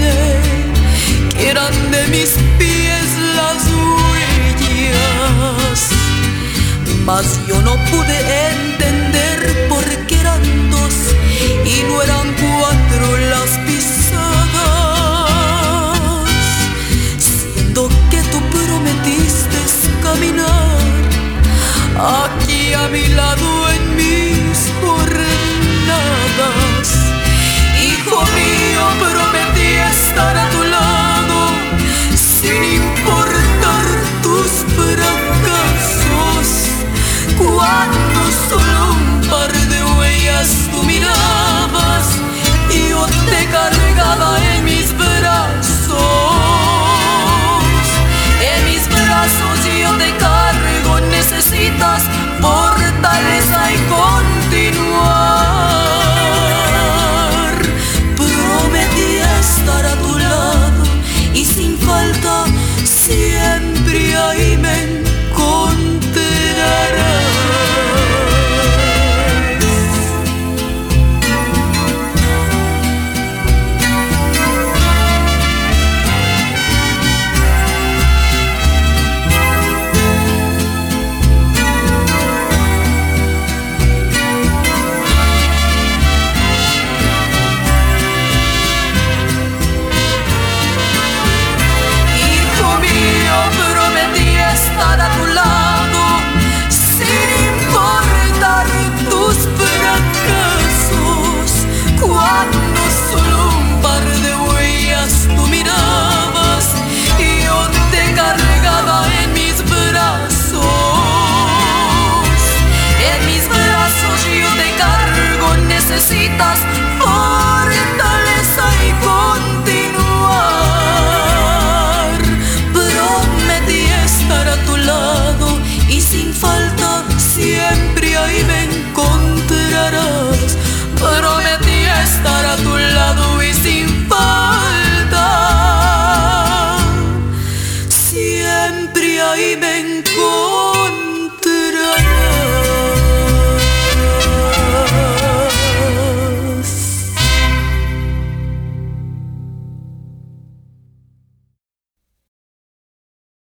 imaginé que eran de mis pies las huellas, mas yo no pude entender por qué eran dos y no eran cuatro las pisadas, siendo que tú prometiste caminar aquí a mi lado en mis jornadas. Hijo mío, prometí estar a tu lado sin importar tus fracasos. Cuando solo un par de huellas tú mirabas y yo te cargaba en mis brazos. En mis brazos yo te cargo, necesitas fortaleza y continuar. Prometí estar a tu lado y sin falta siempre ahí me encontrarás. Necesitas fortaleza y continuar. Prometí estar a tu lado y sin falta siempre ahí me encontrarás. Prometí estar a tu lado y sin falta siempre ahí me encontrarás.